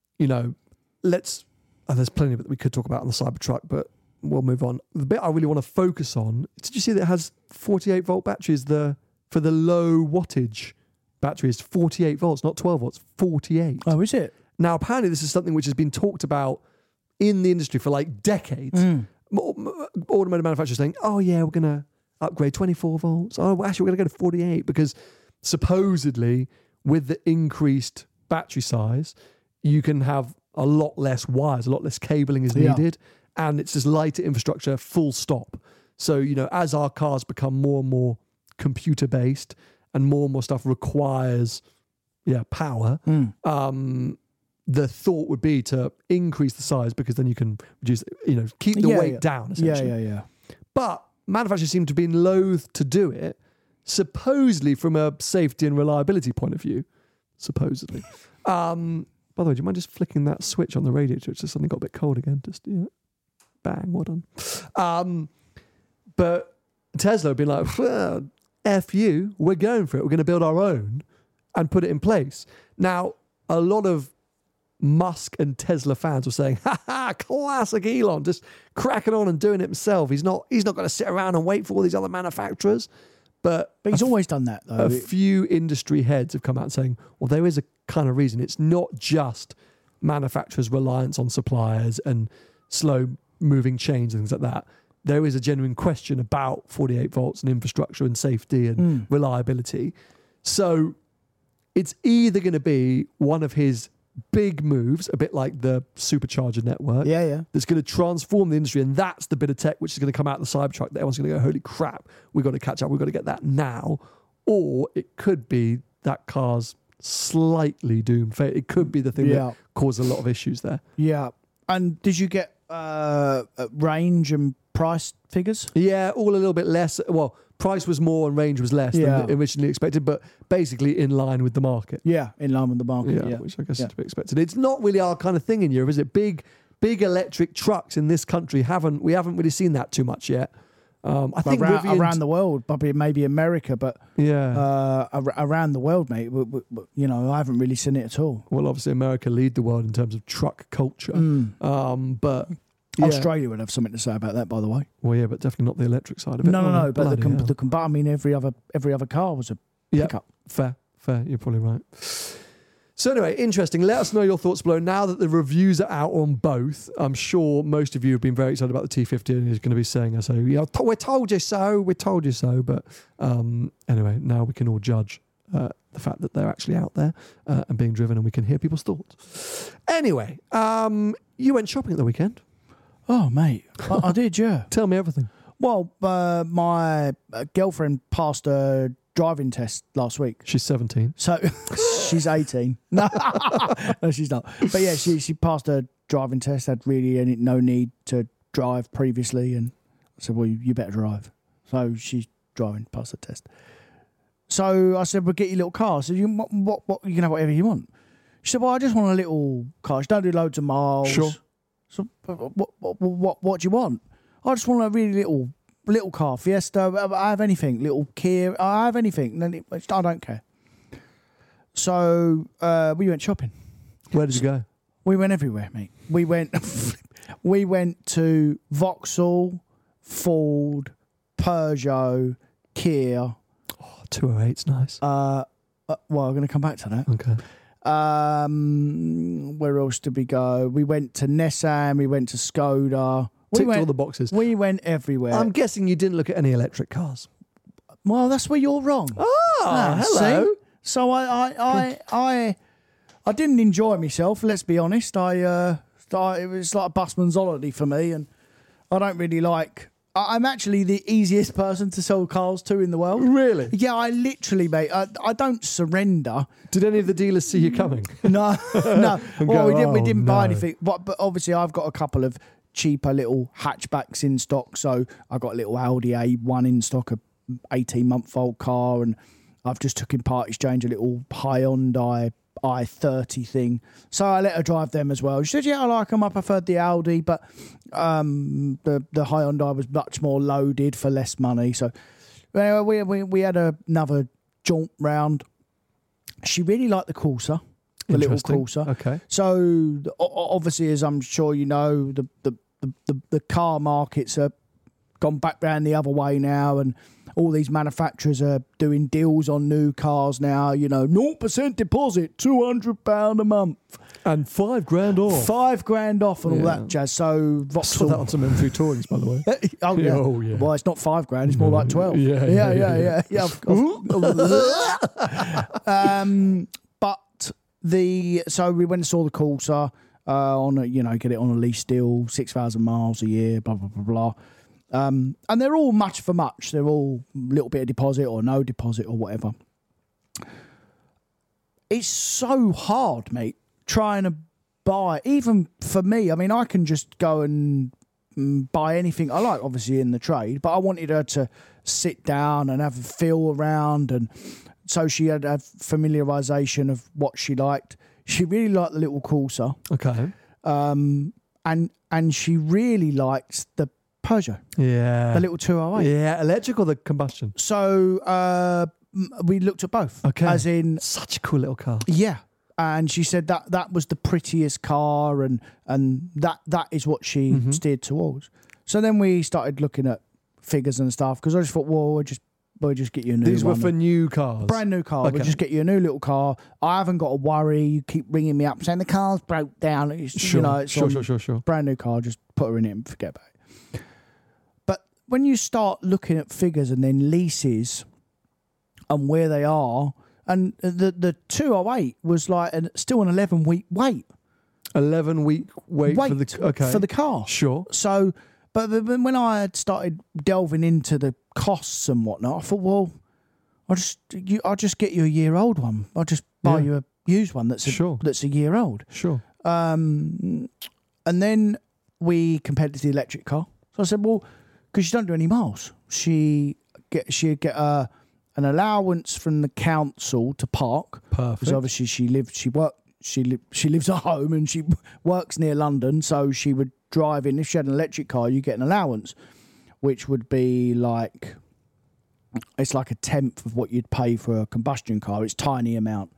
there's plenty of it that we could talk about on the Cybertruck, but we'll move on. The bit I really want to focus on, did you see that it has 48 volt batteries? For the low wattage batteries, 48 volts, not 12 volts, 48. Oh, is it? Now, apparently this is something which has been talked about in the industry for like decades. Automotive manufacturers saying, oh yeah, we're going to upgrade 24 volts. Oh, well, actually, we're going to go to 48 because supposedly with the increased battery size, you can have a lot less wires, a lot less cabling is needed. And it's just lighter infrastructure, full stop. So, as our cars become more and more computer-based and more stuff requires, power, the thought would be to increase the size because then you can reduce, keep the weight down, essentially. Yeah. But manufacturers seem to have been loath to do it, supposedly from a safety and reliability point of view. Supposedly. By the way, do you mind just flicking that switch on the radiator? It's just suddenly got a bit cold again. Just, bang, well done. But Tesla have been like, well, F you, we're going for it. We're going to build our own and put it in place. Now, a lot of Musk and Tesla fans were saying, classic Elon, just cracking on and doing it himself. He's not going to sit around and wait for all these other manufacturers. But he's always done that, though. A few industry heads have come out saying, well, there is a kind of reason. It's not just manufacturers' reliance on suppliers and slow-moving chains and things like that. There is a genuine question about 48 volts and infrastructure and safety and reliability. So it's either going to be one of his big moves, a bit like the supercharger network, that's going to transform the industry, and that's the bit of tech which is going to come out of the Cybertruck that everyone's going to go, holy crap, we've got to catch up, we've got to get that now. Or it could be that car's slightly doomed fate. It could be the thing that caused a lot of issues there. Yeah. And did you get range and price figures? Yeah, all a little bit less. Well, price was more and range was less than originally expected, but basically in line with the market. Yeah, in line with the market. Yeah, which I guess is to be expected. It's not really our kind of thing in Europe, is it? Big electric trucks in this country we haven't really seen that too much yet. I think around the world, probably maybe America, but around the world, mate, I haven't really seen it at all. Well, obviously America lead the world in terms of truck culture, but. Yeah. Australia would have something to say about that, by the way. Well, yeah, but definitely not the electric side of it. No. But I mean, every other car was a pickup. Fair. You're probably right. So anyway, interesting. Let us know your thoughts below. Now that the reviews are out on both, I'm sure most of you have been very excited about the T50 and is going to be saying, we told you so. But anyway, now we can all judge the fact that they're actually out there and being driven, and we can hear people's thoughts. Anyway, you went shopping at the weekend. Oh, mate, I did, yeah. Tell me everything. Well, my girlfriend passed a driving test last week. She's 17. So she's 18. No, she's not. But yeah, she passed a driving test, had really no need to drive previously. And I said, well, you better drive. So she's driving, passed the test. So I said, well, get your little car. I said, you can have whatever you want. She said, well, I just want a little car. She don't do loads of miles. Sure. So what do you want? I just want a really little little car, Fiesta, I have anything. Little Kia, I have anything. I don't care. So we went shopping. Where did you go? We went everywhere, mate. We went to Vauxhall, Ford, Peugeot, Kia. Oh, 208's nice. Well, I'm going to come back to that. Okay. Where else did we go? We went to Nissan. We went to Skoda. Ticked all the boxes. We went everywhere. I'm guessing you didn't look at any electric cars. Well, that's where you're wrong. Hello. See? So I didn't enjoy myself. Let's be honest. It was like a busman's holiday for me, and I don't really like. I'm actually the easiest person to sell cars to in the world. Really? Yeah, I literally, mate. I don't surrender. Did any of the dealers see you coming? No, no. Well, we didn't buy no. anything. But obviously, I've got a couple of cheaper little hatchbacks in stock. So I got a little Audi A1 in stock, a 18-month-old car, and I've just took in part exchange a little Hyundai i30 thing. So I let her drive them as well. She said, yeah, I like them. I preferred the Audi, but the Hyundai was much more loaded for less money. So anyway, we had another jaunt round. She really liked the Corsa, the little Corsa. Okay. So obviously, as I'm sure you know, the car markets are gone back round the other way now, and all these manufacturers are doing deals on new cars now. 0% deposit, £200 a month, and $5,000 off. $5,000 off, and all that jazz. So I saw that on some M3 Tourings, by the way. Oh yeah. Oh yeah. Well, it's not $5,000; it's more like 12. Yeah. So we went and saw the Corsa get it on a lease deal, 6,000 miles a year, blah blah blah blah. And they're all much for much. They're all a little bit of deposit or no deposit or whatever. It's so hard, mate, trying to buy. Even for me, I mean, I can just go and buy anything I like, obviously, in the trade. But I wanted her to sit down and have a feel around. And so she had a familiarisation of what she liked. She really liked the little Corsa. Okay. And she really liked the Peugeot. Yeah. The little 208. Yeah, electric or the combustion? So we looked at both. Okay. As in... Such a cool little car. Yeah. And she said that was the prettiest car, and that is what she steered towards. So then we started looking at figures and stuff, because I just thought, well, we'll just get you a new one. These were for new cars? Brand new car. Okay. We'll just get you a new little car. I haven't got to worry. You keep ringing me up saying the car's broke down. It's, Sure. Sure. Brand new car. Just put her in it and forget about it. But when you start looking at figures and then leases and where they are, and the 208 was like still an 11-week wait. 11-week wait for the car. Sure. So, but when I had started delving into the costs and whatnot, I thought, well, I'll just get you a year-old one. I'll just buy you a used one that's a year old. Sure. And then we compared it to the electric car. So I said, well, because she don't do any miles, she'd get an allowance from the council to park. Perfect. Because obviously she lives at home and she works near London, so she would drive in. If she had an electric car, you get an allowance, which would be like, it's like a tenth of what you'd pay for a combustion car. It's a tiny amount.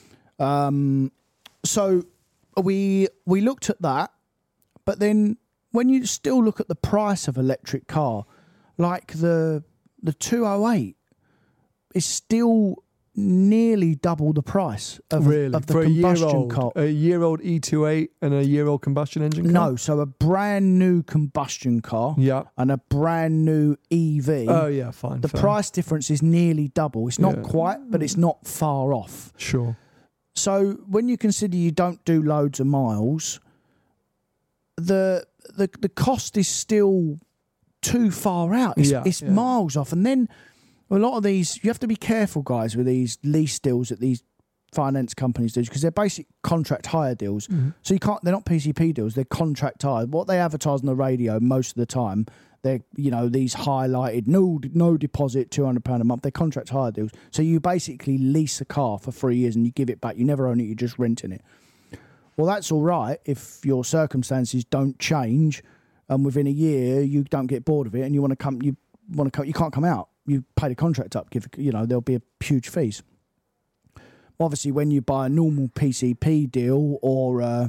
So we looked at that, but then when you still look at the price of electric car, like the 208 is still nearly double the price of the for combustion car. A year-old E28 and a year-old combustion engine car? No, so a brand new combustion car and a brand new EV. Oh, yeah, fine. The price difference is nearly double. It's not quite, but it's not far off. Sure. So when you consider you don't do loads of miles, the cost is still too far out. It's miles off. And then a lot of these, you have to be careful, guys, with these lease deals that these finance companies do, because they're basic contract hire deals. Mm-hmm. So they're not PCP deals, they're contract hire. What they advertise on the radio most of the time, they're, these highlighted, no deposit, £200 a month, they're contract hire deals. So you basically lease a car for 3 years and you give it back. You never own it, you're just renting it. Well, that's all right if your circumstances don't change and within a year you don't get bored of it and you want to come, you want to come, you can't come out. You pay the contract up. There'll be a huge fees. Obviously, when you buy a normal PCP deal or a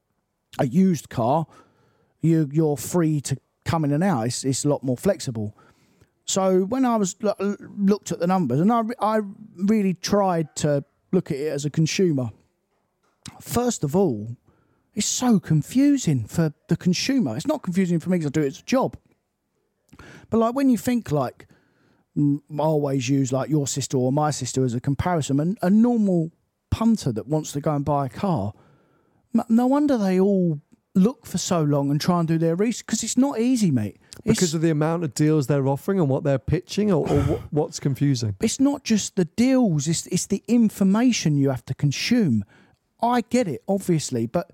used car, you're free to come in and out. It's a lot more flexible. So when I was looked at the numbers, and I really tried to look at it as a consumer. First of all, it's so confusing for the consumer. It's not confusing for me because I do it as a job. But like when you think like, I always use like your sister or my sister as a comparison, and a normal punter that wants to go and buy a car, no wonder they all look for so long and try and do their research, because it's not easy, mate. Because of the amount of deals they're offering and what they're pitching, or what's confusing? It's not just the deals, it's the information you have to consume. I get it, obviously, but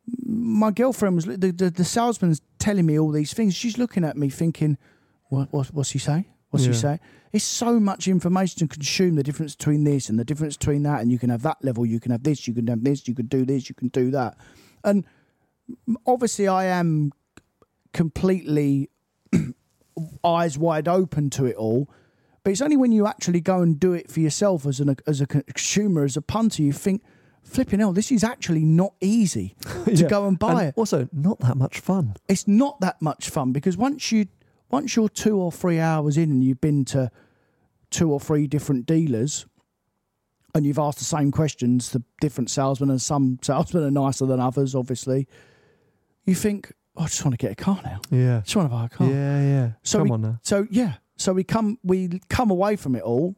my girlfriend was, the salesman's telling me all these things. She's looking at me thinking, what's he saying? What's he saying? It's so much information to consume, the difference between this and the difference between that, and you can have that level, you can have this, you can have this, you can do this, you can do that. And obviously I am completely eyes wide open to it all, but it's only when you actually go and do it for yourself as a consumer, as a punter, you think, flipping hell, this is actually not easy to go and buy it. Also, not that much fun. It's not that much fun, because once you're 2 or 3 hours in and you've been to 2 or 3 different dealers and you've asked the same questions to different salesmen, and some salesmen are nicer than others, obviously, you think, I just want to get a car now. Yeah. I just want to buy a car. Yeah. So come on now. So we come away from it all,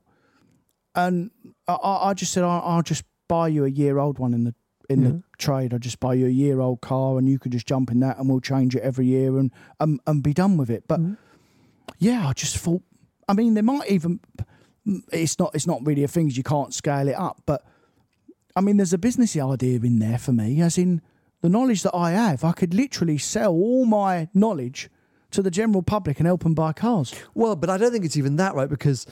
and I just said, I'll just buy you a year-old one in the trade. I'll just buy you a year-old car, and you could just jump in that, and we'll change it every year and be done with it. But I just thought, I mean, there might even, it's not really a thing, you can't scale it up, but I mean, there's a business idea in there for me, as in the knowledge that I have. I could literally sell all my knowledge to the general public and help them buy cars. Well, but I don't think it's even that, right? Because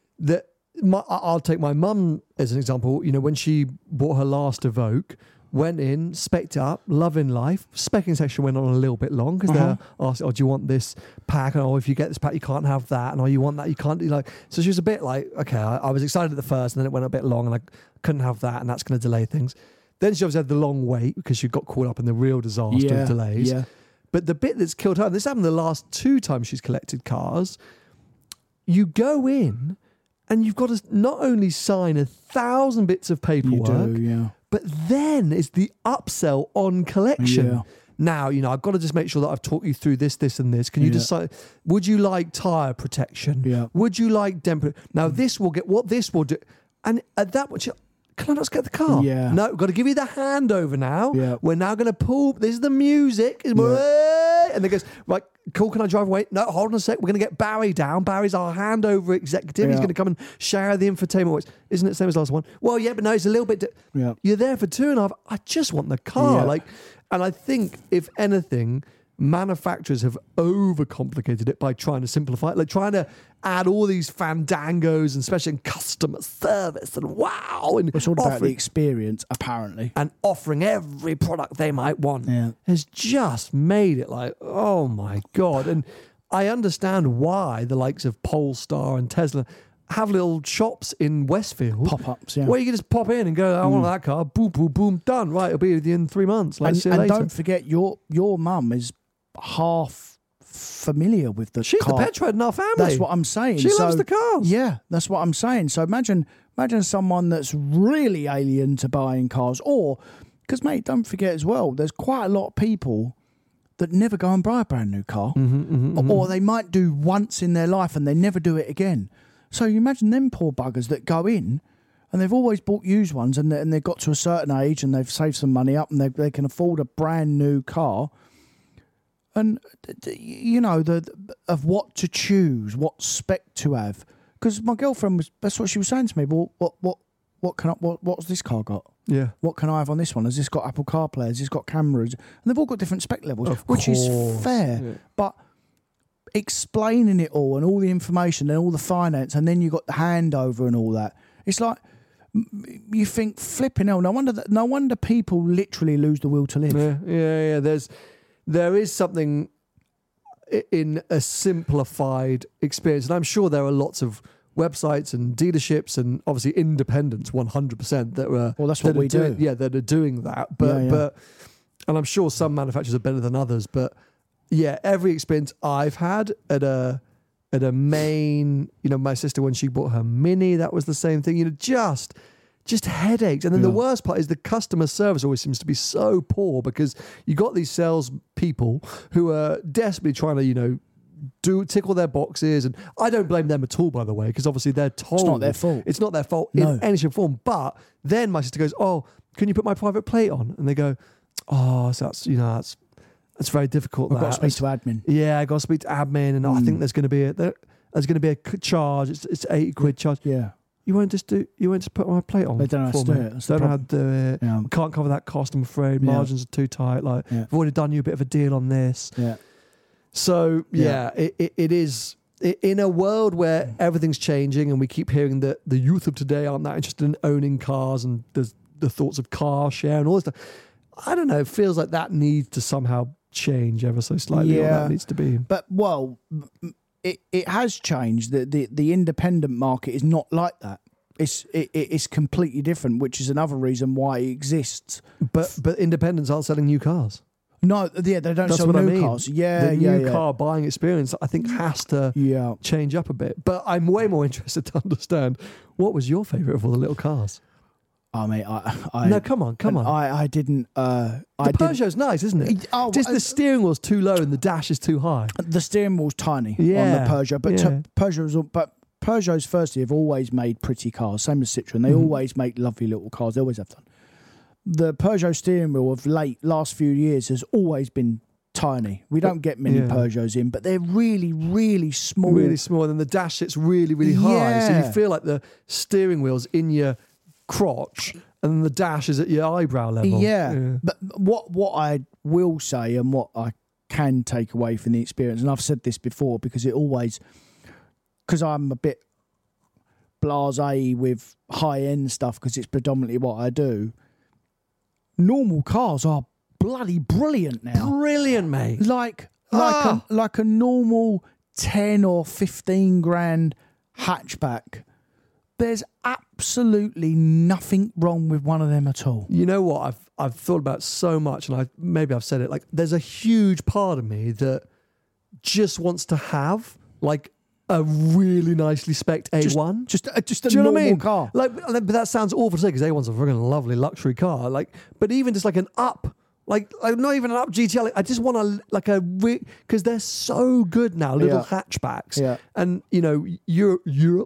I'll take my mum as an example. You know, when she bought her last Evoque, went in, spec'd up, loving life. Specking section went on a little bit long because they asked, do you want this pack? And if you get this pack, you can't have that. And you want that, you can't do like. So she was a bit like, okay, I was excited at the first, and then it went a bit long, and I couldn't have that, and that's going to delay things. Then she obviously had the long wait because she got caught up in the real disaster of delays. Yeah. But the bit that's killed her, and this happened the last 2 times she's collected cars, you go in and you've got to not only sign 1,000 bits of paperwork, but then it's the upsell on collection. Yeah. Now, I've got to just make sure that I've talked you through this, this, and this. Can you decide, would you like tyre protection? Yeah. Would you like damper? Now, this will get what this will do. And at that point, can I not get the car? Yeah. No, we've got to give you the handover now. Yeah. We're now going to pull. This is the music. And they goes, right, cool, can I drive away? No, hold on a sec. We're going to get Barry down. Barry's our handover executive. He's going to come and share the infotainment. Isn't it the same as the last one? Well, yeah, but no, it's a little bit... You're there for 2.5. I just want the car. Yeah. And I think, if anything, manufacturers have overcomplicated it by trying to simplify it, like trying to add all these fandangos, and especially in customer service, and wow, and it's all about the experience, apparently, and offering every product they might want has just made it like, oh my god. And I understand why the likes of Polestar and Tesla have little shops in Westfield, pop-ups, where you can just pop in and go, I want that car, boom, boom, boom, done. Right, it'll be with you in 3 months. Let's see you later. Don't forget, your mum is half familiar with the She's car. The petrol in our family. That's what I'm saying. She loves the cars. Yeah, that's what I'm saying. So imagine someone that's really alien to buying cars, or because, mate, don't forget as well, there's quite a lot of people that never go and buy a brand new car, or they might do once in their life and they never do it again. So you imagine them poor buggers that go in and they've always bought used ones, and they've got to a certain age and they've saved some money up and they can afford a brand new car. And, of what to choose, what spec to have. Because my girlfriend that's what she was saying to me. Well, what's this car got? Yeah. What can I have on this one? Has this got Apple CarPlay? Has this got cameras? And they've all got different spec levels, which is fair. Yeah. But explaining it all and all the information and all the finance, and then you got the handover and all that. It's like, you think, flipping hell, no wonder people literally lose the will to live. Yeah. There is something in a simplified experience. And I'm sure there are lots of websites and dealerships and obviously independents 100% that were that's what we do. Yeah, that are doing that. But and I'm sure some manufacturers are better than others. But yeah, every experience I've had at a main, my sister when she bought her Mini, that was the same thing. Just headaches. And then the worst part is the customer service always seems to be so poor because you got these sales people who are desperately trying to, tickle their boxes. And I don't blame them at all, by the way, because obviously they're told. It's not their fault. It's not their fault No. in any shape or form. But then my sister goes, "Oh, can you put my private plate on?" And they go, "Oh, so that's very difficult. I've got to speak to admin." Yeah, I got to speak to admin, and I think there's going to be a charge. It's £80 charge. Yeah. You won't just put my plate on. They don't know how for to do me. it. That's Don't the know how to do it. Yeah. Can't cover that cost, I'm afraid. Yeah. Margins are too tight. I've already done you a bit of a deal on this. Yeah. So it is in a world where everything's changing, and we keep hearing that the youth of today aren't that interested in owning cars, and there's the thoughts of car share and all this stuff. I don't know. It feels like that needs to somehow change ever so slightly. Or that needs to be. But it has changed. The independent market is not like that. It's completely different, which is another reason why it exists. But independents aren't selling new cars. No, they don't That's sell what new I mean. cars. Yeah, the new car buying experience, I think, has to change up a bit. But I'm way more interested to understand what was your favourite of all the little cars. I mean, no, come on. I didn't. The Peugeot's nice, isn't it? Just the steering wheel's too low and the dash is too high. The steering wheel's tiny on the Peugeot, but Peugeots firstly have always made pretty cars. Same as Citroën, they always make lovely little cars. They always have done. The Peugeot steering wheel of last few years has always been tiny. We don't get many Peugeots in, but they're really, really small. Really small, and then the dash sits really, really high, so you feel like the steering wheel's in your crotch, and then the dash is at your eyebrow level. Yeah. But what I will say, and what I can take away from the experience, and I've said this before because I'm a bit blasé with high-end stuff because it's predominantly what I do. Normal cars are bloody brilliant now. Brilliant, mate. Like a normal 10 or 15 grand hatchback. There's absolutely nothing wrong with one of them at all. You know what? I've thought about so much, and maybe I've said it. Like, there's a huge part of me that just wants to have like a really nicely spec'd A1. Just a Do you know normal what I mean? car. But that sounds awful to say because A1's a friggin' lovely luxury car. But even just like an up, like not even an up GTL. I just want because they're so good now, little hatchbacks. Yeah. And Europe,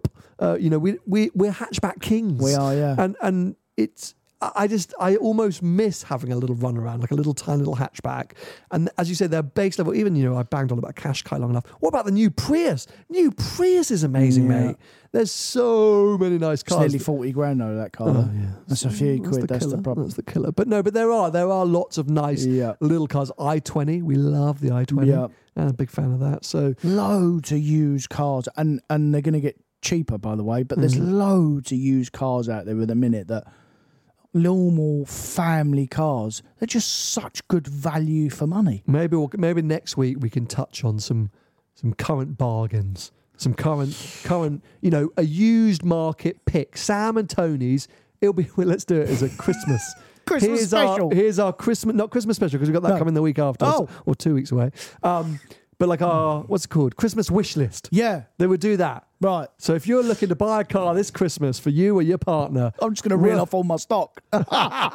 we're hatchback kings. We are, yeah. And it's. I almost miss having a little run around, like a little tiny little hatchback. And as you say, they're base level. Even, I banged on about Qashqai long enough. What about the new Prius? New Prius is amazing, mate. There's so many nice cars. It's nearly 40 grand though, that car. Oh, yeah. That's a few quid. That's the problem. That's the killer. But there are lots of nice little cars. i20, we love the i20. Yeah. I'm a big fan of that. So loads of used cars, and they're going to get cheaper, by the way. But there's loads of used cars out there at the minute that normal family cars. They're just such good value for money. Maybe next week we can touch on some current bargains. Some current, a used market pick. Sam and Tony's. Let's do it as a Christmas. Christmas special. Here's our Christmas, not Christmas special because we've got that coming the week after, or 2 weeks away. But like our, what's it called? Christmas wish list. Yeah. They would do that. Right. So if you're looking to buy a car this Christmas for you or your partner. I'm just going to reel off all my stock. It's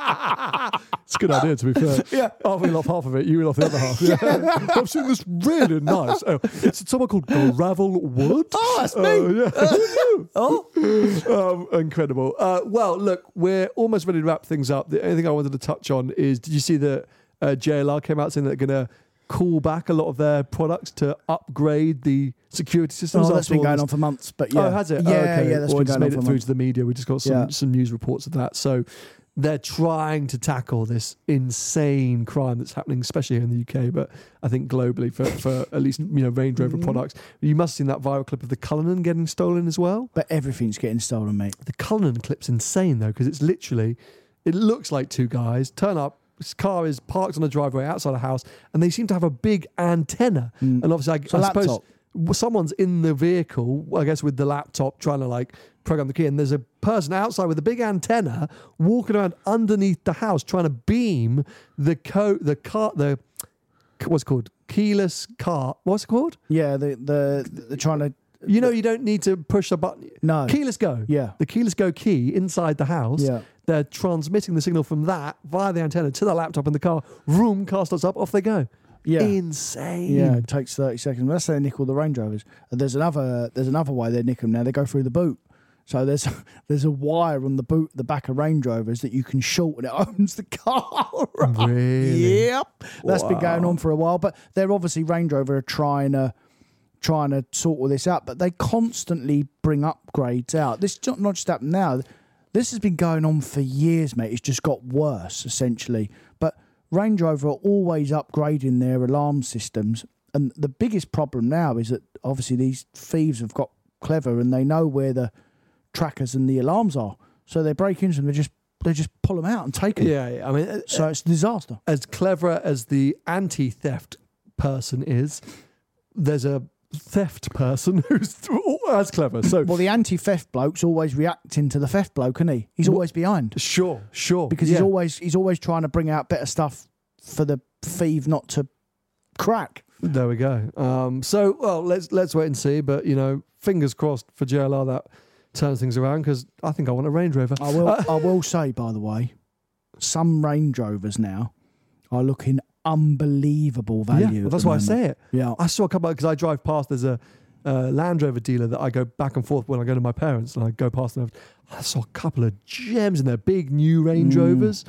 a good idea, to be fair. Yeah. I'll reel off half of it, you reel off the other half. Yeah. I've seen this really nice. It's someone called Gravel Wood. Oh, that's me. Incredible. Well, look, we're almost ready to wrap things up. The only thing I wanted to touch on is, did you see that JLR came out saying that they're going to call back a lot of their products to upgrade the security systems? Oh, that's been going on for months, but yeah. Oh, has it? Yeah, okay. yeah, that's been just going made on it for through months. to the media. We just got some news reports of that. So they're trying to tackle this insane crime that's happening, especially here in the UK, but I think globally for at least Range Rover products. You must have seen that viral clip of the Cullinan getting stolen as well. But everything's getting stolen, mate. The Cullinan clip's insane though, because it's literally, it looks like two guys turn up, This car is parked on a driveway outside a house, and they seem to have a big antenna. And obviously, I suppose someone's in the vehicle, I guess, with the laptop trying to like program the key, and there's a person outside with a big antenna walking around underneath the house trying to beam the what's it called? Keyless car. What's it called? Yeah, they're trying to. You know, you don't need to push a button. No. Keyless Go. Yeah. The Keyless Go key inside the house. Yeah. They're transmitting the signal from that via the antenna to the laptop in the car. Room, car starts up, off they go. Yeah. Insane. Yeah, it takes 30 seconds. That's how they nick all the Range Rovers. And there's another way they nick them now. They go through the boot. So there's a wire on the boot, the back of Range Rovers that you can short and it owns the car. Really? Yep. That's been going on for a while. But they're obviously Range Rover are trying to sort all this out, but they constantly bring upgrades out. This is not just happened now. This has been going on for years, mate. It's just got worse, essentially. But Range Rover are always upgrading their alarm systems. And the biggest problem now is that obviously these thieves have got clever and they know where the trackers and the alarms are. So they break into them, they just pull them out and take them. Yeah. I mean, so it's a disaster. As clever as the anti-theft person is, there's a theft person who's as clever. So, well, the anti-theft bloke's always reacting to the theft bloke, isn't he? He's always behind. Sure. Because he's always trying to bring out better stuff for the thief not to crack. There we go. So, well, let's wait and see. But fingers crossed for JLR that turns things around, because I think I want a Range Rover. I will say, by the way, some Range Rovers now are looking unbelievable value. Yeah, well, that's why I say it. Yeah, I saw a couple because I drive past. There's a Land Rover dealer that I go back and forth when I go to my parents, and I go past them. I saw a couple of gems in there, big new Range Rovers.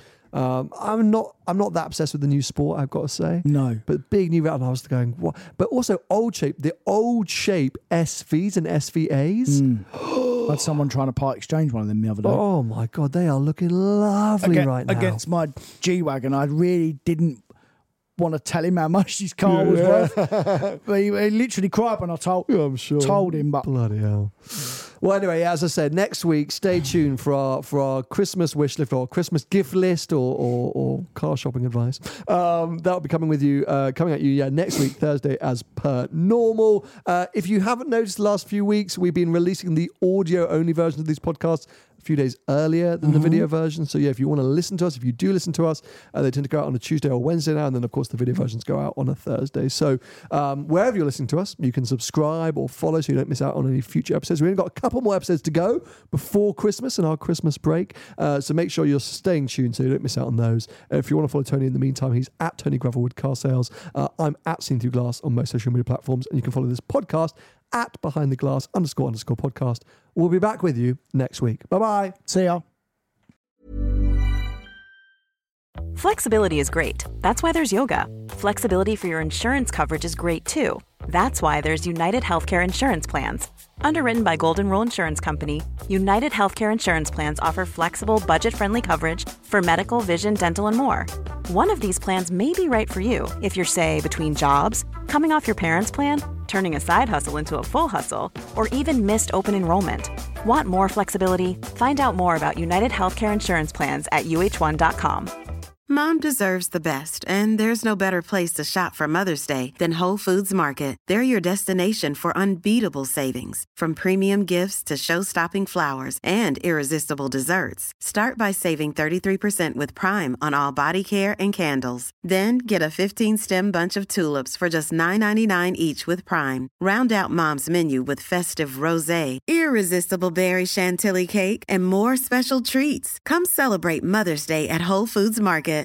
I'm not that obsessed with the new Sport, I've got to say. No, but big new, and I was going, what? But also the old shape SVs and SVAs. I had someone trying to part exchange one of them the other day. Oh my God, they are looking lovely right now. Against my G-Wagon, I really didn't want to tell him how much his car was worth. But he literally cried when I told him. But bloody hell. Well, anyway, as I said, next week, stay tuned for our Christmas wish list or Christmas gift list or car shopping advice. That'll be coming at you next week, Thursday, as per normal. If you haven't noticed the last few weeks, we've been releasing the audio-only version of these podcasts a few days earlier than the video version. So, yeah, if you want to listen to us, if you do listen to us, they tend to go out on a Tuesday or Wednesday now. And then, of course, the video versions go out on a Thursday. So wherever you're listening to us, you can subscribe or follow so you don't miss out on any future episodes. We've only got a couple more episodes to go before Christmas and our Christmas break. So make sure you're staying tuned so you don't miss out on those. If you want to follow Tony in the meantime, he's at Tony Gravelwood Car Sales. I'm at Seen Through Glass on most social media platforms. And you can follow this podcast at Behind the Glass __ podcast. We'll be back with you next week. Bye-bye. See ya. Flexibility is great. That's why there's yoga. Flexibility for your insurance coverage is great too. That's why there's United Healthcare Insurance Plans. Underwritten by Golden Rule Insurance Company, United Healthcare Insurance Plans offer flexible, budget-friendly coverage for medical, vision, dental, and more. One of these plans may be right for you if you're, say, between jobs, coming off your parents' plan, turning a side hustle into a full hustle, or even missed open enrollment. Want more flexibility? Find out more about United Healthcare Insurance Plans at uh1.com. Mom deserves the best, and there's no better place to shop for Mother's Day than Whole Foods Market. They're your destination for unbeatable savings, from premium gifts to show-stopping flowers and irresistible desserts. Start by saving 33% with Prime on all body care and candles. Then get a 15-stem bunch of tulips for just $9.99 each with Prime. Round out Mom's menu with festive rosé, irresistible berry chantilly cake, and more special treats. Come celebrate Mother's Day at Whole Foods Market.